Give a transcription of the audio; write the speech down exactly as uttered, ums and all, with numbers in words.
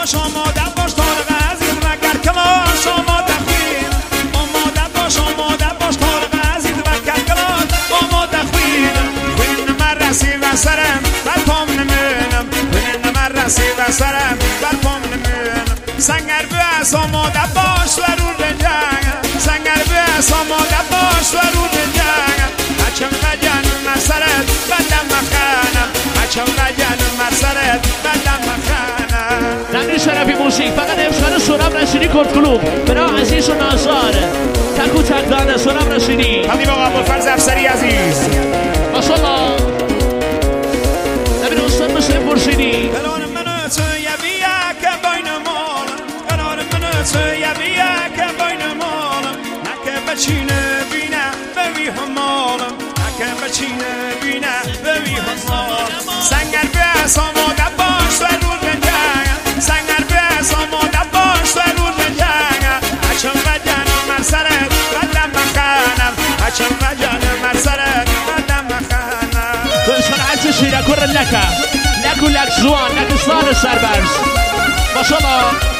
باش آماده باش طارق عزیز وگر کلاس آماده خوین آماده باش آماده باش طارق عزیز وگر کلاس آماده خوین خوین من رسید سرم بر پام نمونم خوین من رسید سرم بر پام نمونم سنگر بیاس آماده باش و رو رنجنگ سنگر بیاس آماده باش و رو رنجنگ هچم نجنم مسرت بدم مخانم هچم نجنم مسرت بدم مخانم نمی شرفی موسیقی فقط امشان سراب رسیدی کرد کلوب برای عزیز و نازار تکو تک دانه سراب رسیدی حبیب آقا ابوالفضل افسری عزیز ماشاءالله نبی استاد مسلم پرسیدی قرار منو تو یویه که باین مالم قرار منو تو یویه که باین مالم نکه بچینه بینه بوی همالم نکه بچینه بینه بوی همالم سنگر بیاس آماده باش و رو رنجنگ سنگر بیاس آماده باش و رو رنجنگ هچم و جنم مرسرت بدم مخانم هچم و جنم مرسرت بدم مخانم تو انسان عکس شیره کر لکه لکو لک زوان لک سال سربرز ماشاءالله